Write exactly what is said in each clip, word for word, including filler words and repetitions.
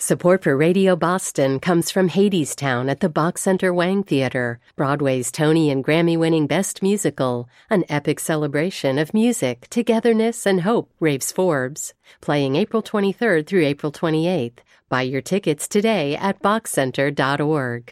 Support for Radio Boston comes from Hadestown at the Bach Center Wang Theater, Broadway's Tony and Grammy-winning Best Musical, an epic celebration of music, togetherness, and hope, raves Forbes. Playing April twenty-third through April twenty-eighth. Buy your tickets today at bach center dot org.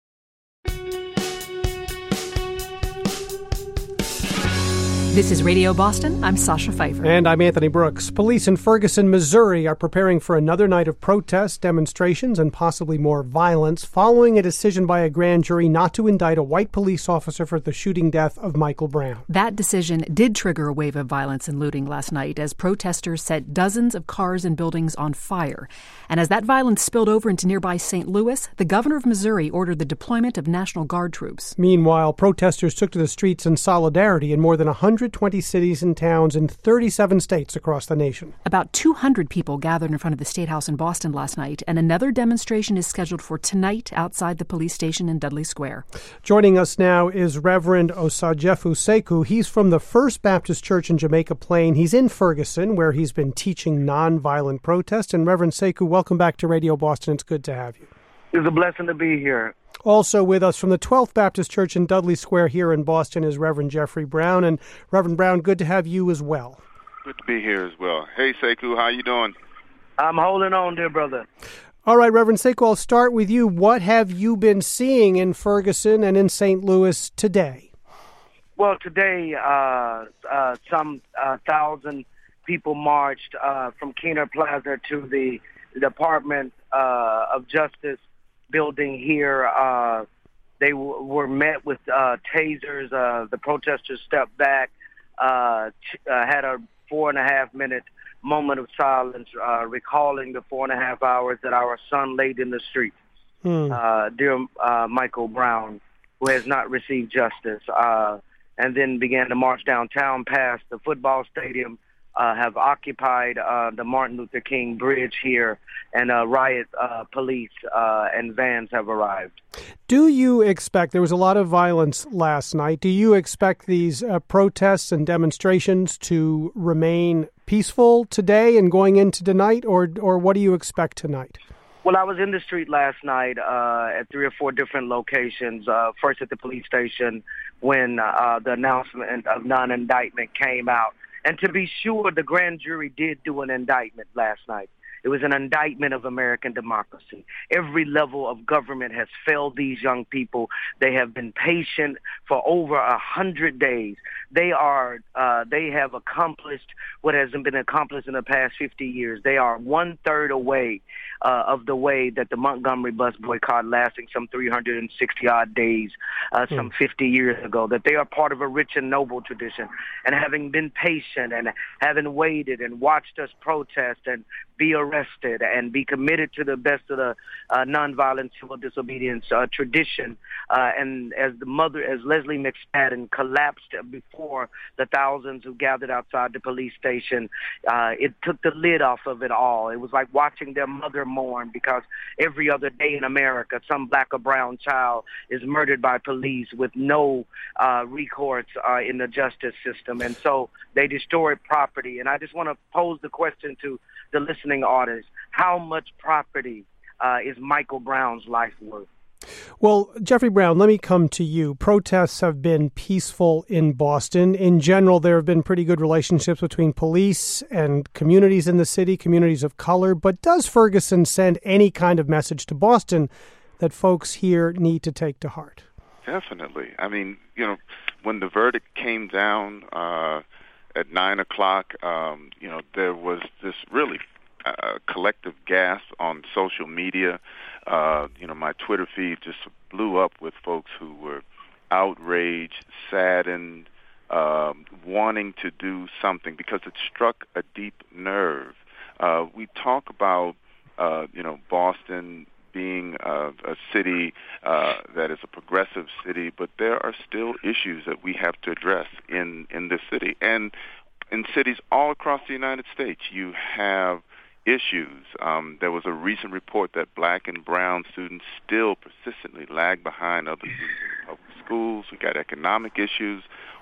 This is Radio Boston. I'm Sasha Pfeiffer. And I'm Anthony Brooks. Police in Ferguson, Missouri are preparing for another night of protests, demonstrations, and possibly more violence following a decision by a grand jury not to indict a white police officer for the shooting death of Michael Brown. That decision did trigger a wave of violence and looting last night as protesters set dozens of cars and buildings on fire. And as that violence spilled over into nearby Saint Louis, the governor of Missouri ordered the deployment of National Guard troops. Meanwhile, protesters took to the streets in solidarity in more than one hundred twenty cities and towns in thirty-seven states across the nation. About two hundred people gathered in front of the State House in Boston last night, and another demonstration is scheduled for tonight outside the police station in Dudley Square. Joining us now is Reverend Osajefu Seku. He's from the First Baptist Church in Jamaica Plain. He's in Ferguson, where he's been teaching nonviolent protest. And Reverend Seku, welcome back to Radio Boston. It's good to have you. It's a blessing to be here. Also with us from the twelfth Baptist Church in Dudley Square here in Boston is Reverend Jeffrey Brown. And Reverend Brown, good to have you as well. Good to be here as well. Hey, Seku, how you doing? I'm holding on, dear brother. All right, Reverend Seku, I'll start with you. What have you been seeing in Ferguson and in Saint Louis today? Well, today, uh, uh, some uh, thousand people marched uh, from Keener Plaza to the Department uh, of Justice building here. Uh, they w- were met with uh, tasers. Uh, the protesters stepped back, uh, ch- uh, had a four and a half minute moment of silence, uh, recalling the four and a half hours that our son laid in the street. Hmm. Uh, dear uh, Michael Brown, who has not received justice, uh, and then began to march downtown past the football stadium, Uh, have occupied uh, the Martin Luther King Bridge here, and uh, riot uh, police uh, and vans have arrived. Do you expect, there was a lot of violence last night, do you expect these uh, protests and demonstrations to remain peaceful today and going into tonight, or or what do you expect tonight? Well, I was in the street last night uh, at three or four different locations, uh, first at the police station when uh, the announcement of non-indictment came out. And to be sure, the grand jury did do an indictment last night. It was an indictment of American democracy. Every level of government has failed these young people. They have been patient for over a hundred days. They are, uh, they have accomplished what hasn't been accomplished in the past fifty years. They are one third away uh, of the way that the Montgomery bus boycott, lasting some three hundred sixty odd days, uh, some fifty years ago. That they are part of a rich and noble tradition, and having been patient and having waited and watched us protest and be arrested and be committed to the best of the uh, nonviolent civil disobedience uh, tradition. Uh, and as the mother, as Leslie McSpadden collapsed before the thousands who gathered outside the police station, uh, it took the lid off of it all. It was like watching their mother mourn, because every other day in America, some black or brown child is murdered by police with no uh, recourse uh, in the justice system. And so they destroyed property. And I just want to pose the question to the listening audience: how much property uh, is Michael Brown's life worth? Well, Jeffrey Brown, let me come to you. Protests have been peaceful in Boston. In general, there have been pretty good relationships between police and communities in the city, communities of color. But does Ferguson send any kind of message to Boston that folks here need to take to heart? Definitely. I mean, you know, when the verdict came down uh, at nine o'clock, um, you know, there was this really uh, collective gasp on social media. Uh, you know, my Twitter feed just blew up with folks who were outraged, saddened, um, wanting to do something because it struck a deep nerve. Uh, we talk about, uh, you know, Boston being uh, a city uh, that is a progressive city, but there are still issues that we have to address in, in this city. And in cities all across the United States, you have issues. Um, there was a recent report that black and brown students still persistently lag behind other students in public schools. We got economic issues.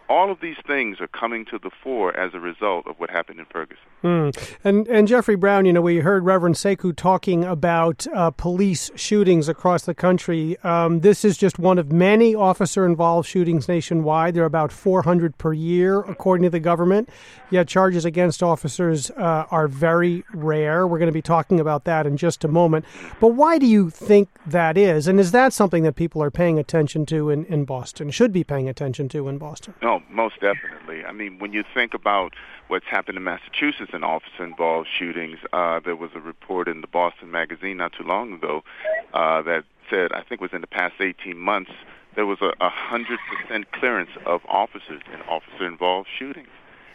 all of these things are coming to the fore as a result of what happened in Ferguson. Mm. And and Jeffrey Brown, you know, we heard Reverend Sekou talking about uh, police shootings across the country. Um, this is just one of many officer-involved shootings nationwide. There are about four hundred per year, according to the government. Yet charges against officers uh, are very rare. We're going to be talking about that in just a moment. But why do you think that is? And is that something that people are paying attention to in, in Boston, should be paying attention to in Boston? No, most definitely. I mean, when you think about what's happened in Massachusetts in officer-involved shootings, uh, there was a report in the Boston Magazine not too long ago uh, that said, I think it was in the past eighteen months, there was a one hundred percent clearance of officers in officer-involved shootings.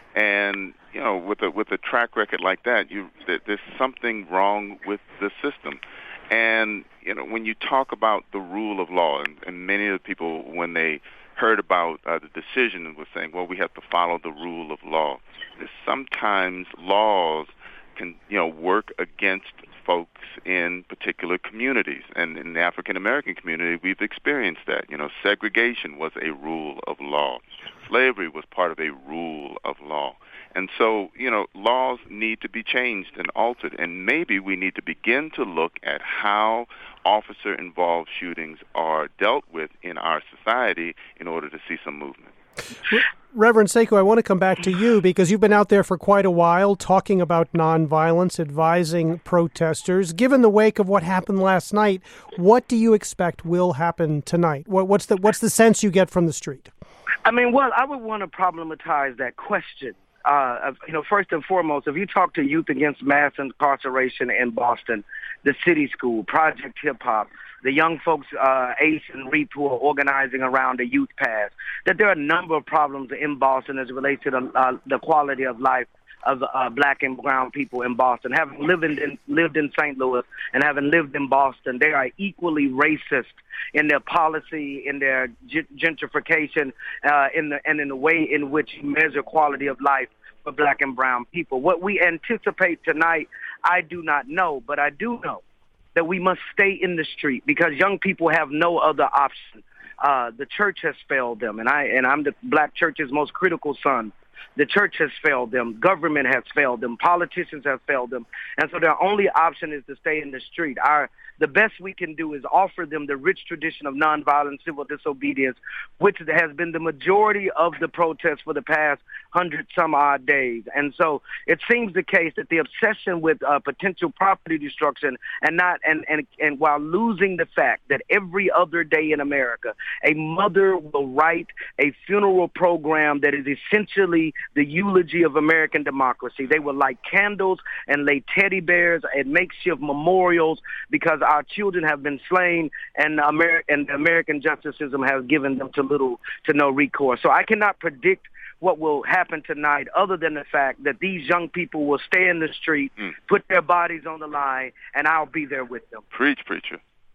And, you know, with a, with a track record like that, you there's something wrong with the system. And, you know, when you talk about the rule of law, and, and many of the people, when they heard about uh, the decision, was saying, well, we have to follow the rule of law. Sometimes laws can, you know, work against folks in particular communities. And in the African-American community, we've experienced that. You know, segregation was a rule of law. Slavery was part of a rule of law. And so, you know, laws need to be changed and altered. And maybe we need to begin to look at how officer-involved shootings are dealt with in our society in order to see some movement. Reverend Sekou, I want to come back to you because you've been out there for quite a while talking about nonviolence, advising protesters. Given the wake of what happened last night, what do you expect will happen tonight? What, what's the what's the sense you get from the street? I mean, well, I would want to problematize that question. Uh, you know, first and foremost, if you talk to Youth Against Mass Incarceration in Boston, the City School, Project Hip Hop, the young folks, uh, Ace and Reap, who are organizing around the Youth Pass, that there are a number of problems in Boston as it relates to the, uh, the quality of life of uh, black and brown people in Boston. Having lived in, lived in Saint Louis and having lived in Boston, they are equally racist in their policy, in their gentrification, uh, in the, and in the way in which you measure quality of life for black and brown people. What we anticipate tonight, I do not know, but I do know that we must stay in the street because young people have no other option. Uh, the church has failed them, and I and I'm the black church's most critical son. The church has failed them. Government has failed them. Politicians have failed them. And so their only option is to stay in the street. Our The best we can do is offer them the rich tradition of nonviolent civil disobedience, which has been the majority of the protests for the past hundred some odd days. And so it seems the case that the obsession with uh, potential property destruction and not and, and, and while losing the fact that every other day in America, a mother will write a funeral program that is essentially the eulogy of American democracy. They will light candles and lay teddy bears and makeshift memorials because our children have been slain and, Amer- and the American justice system has given them to little to no recourse. So I cannot predict what will happen tonight other than the fact that these young people will stay in the street, mm. put their bodies on the line, and I'll be there with them. Preach, preacher.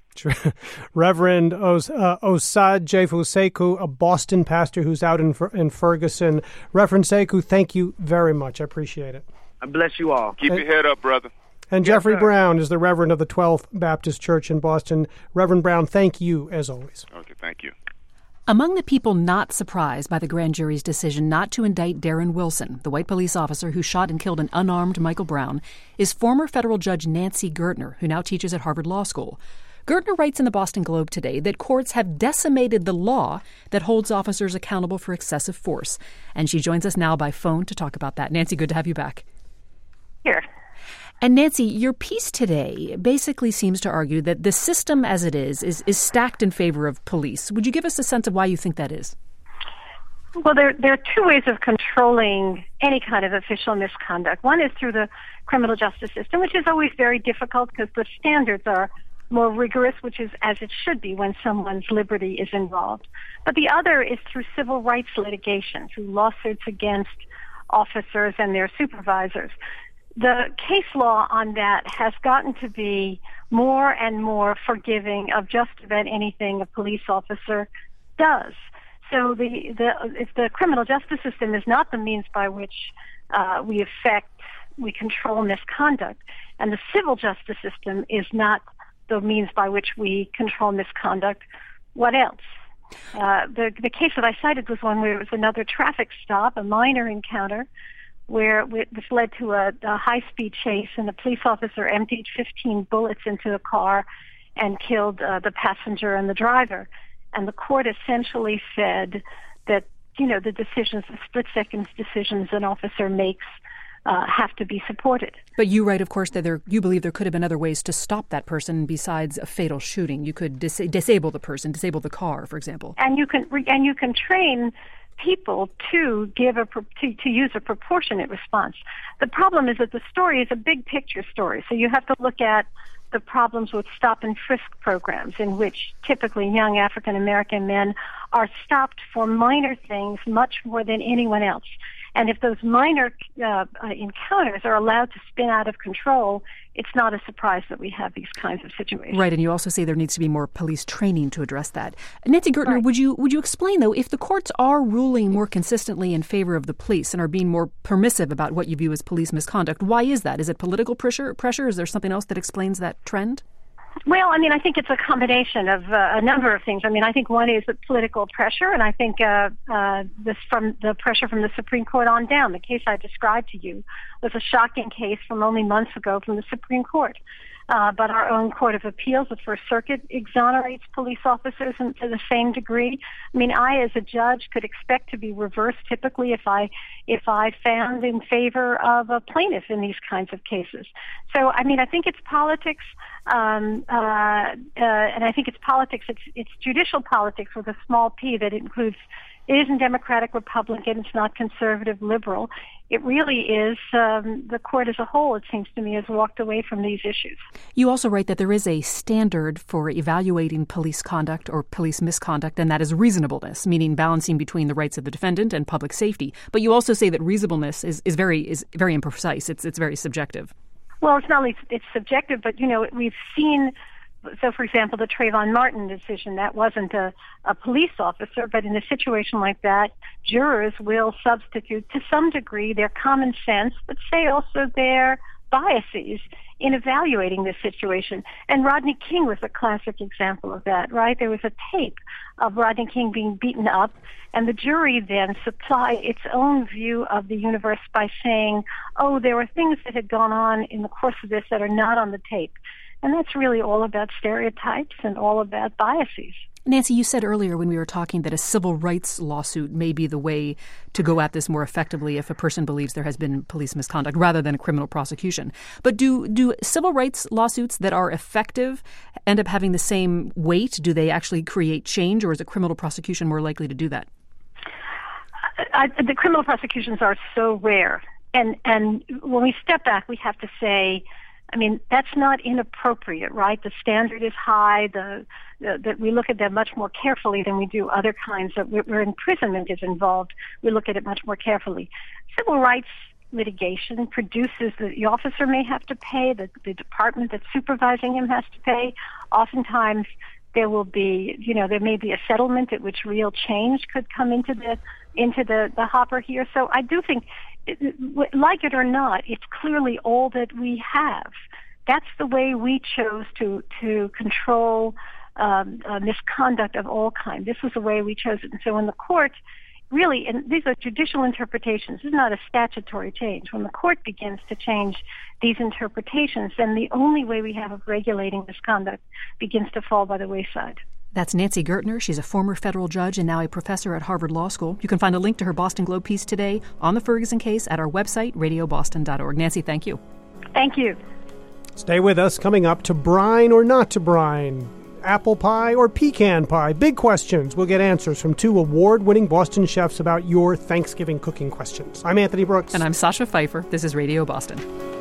Reverend Os- uh, Osagyefo Sekou, a Boston pastor who's out in, in Ferguson. Reverend Sekou, thank you very much. I appreciate it. I bless you all. Keep and, your head up, brother. And yes, Jeffrey sir. Brown is the Reverend of the twelfth Baptist Church in Boston. Reverend Brown, thank you as always. Okay, thank you. Among the people not surprised by the grand jury's decision not to indict Darren Wilson, the white police officer who shot and killed an unarmed Michael Brown, is former federal judge Nancy Gertner, who now teaches at Harvard Law School. Gertner writes in the Boston Globe today that courts have decimated the law that holds officers accountable for excessive force. And she joins us now by phone to talk about that. Nancy, good to have you back. Here. And Nancy, your piece today basically seems to argue that the system as it is, is is stacked in favor of police. Would you give us a sense of why you think that is? Well, there, there are two ways of controlling any kind of official misconduct. One is through the criminal justice system, which is always very difficult because the standards are more rigorous, which is as it should be when someone's liberty is involved. But the other is through civil rights litigation, through lawsuits against officers and their supervisors. The case law on that has gotten to be more and more forgiving of just about anything a police officer does. So the, the if the criminal justice system is not the means by which uh, we affect, we control misconduct, and the civil justice system is not the means by which we control misconduct, what else? Uh, the the case that I cited was one where it was another traffic stop, a minor encounter, where this led to a, a high-speed chase, and a police officer emptied fifteen bullets into a car and killed uh, the passenger and the driver. And the court essentially said that, you know, the decisions, the split-second decisions an officer makes Uh, have to be supported. But you write, of course, that there you believe there could have been other ways to stop that person besides a fatal shooting. You could dis- disable the person, disable the car, for example. And you can re- and you can train people to give a pro- to, to use a proportionate response. The problem is that the story is a big picture story, so you have to look at the problems with stop and frisk programs, in which typically young African American men are stopped for minor things much more than anyone else. And if those minor uh, uh, encounters are allowed to spin out of control, it's not a surprise that we have these kinds of situations. Right, and you also say there needs to be more police training to address that. Nancy Gertner, right. would you would you explain, though, if the courts are ruling more consistently in favor of the police and are being more permissive about what you view as police misconduct, why is that? Is it political pressure? Pressure? Is there something else that explains that trend? Well, I mean, I think it's a combination of uh, a number of things. I mean, I think one is the political pressure, and I think uh, uh, this from the pressure from the Supreme Court on down. The case I described to you was a shocking case from only months ago from the Supreme Court. Uh, but our own Court of Appeals, the First Circuit, exonerates police officers in, to the same degree. I mean, I, as a judge, could expect to be reversed typically if I if I found in favor of a plaintiff in these kinds of cases. So, I mean, I think it's politics, um, uh, uh, and I think it's politics. It's it's judicial politics with a small p that includes. It isn't Democratic, Republican. It's not conservative, liberal. It really is um, the court as a whole, it seems to me, has walked away from these issues. You also write that there is a standard for evaluating police conduct or police misconduct, and that is reasonableness, meaning balancing between the rights of the defendant and public safety. But you also say that reasonableness is, is very is very imprecise. It's it's very subjective. Well, it's not only it's subjective, but, you know, we've seen. So, for example, the Trayvon Martin decision, that wasn't a, a police officer, but in a situation like that, jurors will substitute to some degree their common sense, but say also their biases in evaluating this situation. And Rodney King was a classic example of that, right? There was a tape of Rodney King being beaten up, and the jury then supplied its own view of the universe by saying, oh, there were things that had gone on in the course of this that are not on the tape. And that's really all about stereotypes and all about biases. Nancy, you said earlier when we were talking that a civil rights lawsuit may be the way to go at this more effectively if a person believes there has been police misconduct rather than a criminal prosecution. But do do civil rights lawsuits that are effective end up having the same weight? Do they actually create change, or is a criminal prosecution more likely to do that? I, I, the criminal prosecutions are so rare. And, and when we step back, we have to say, I mean, that's not inappropriate, right? The standard is high. The, the that we look at them much more carefully than we do other kinds of where imprisonment is involved. We look at it much more carefully. Civil rights litigation produces the, the officer may have to pay. The, the department that's supervising him has to pay. Oftentimes, there will be, you know, there may be a settlement at which real change could come into the into the, the hopper here. So I do think, like it or not, it's clearly all that we have. That's the way we chose to to control um, uh, misconduct of all kinds. This was the way we chose it. And so when the court really, and these are judicial interpretations, this is not a statutory change. When the court begins to change these interpretations, then the only way we have of regulating misconduct begins to fall by the wayside. That's Nancy Gertner. She's a former federal judge and now a professor at Harvard Law School. You can find a link to her Boston Globe piece today on the Ferguson case at our website, radio boston dot org. Nancy, thank you. Thank you. Stay with us. Coming up, to brine or not to brine, apple pie or pecan pie? Big questions. We'll get answers from two award-winning Boston chefs about your Thanksgiving cooking questions. I'm Anthony Brooks. And I'm Sasha Pfeiffer. This is Radio Boston.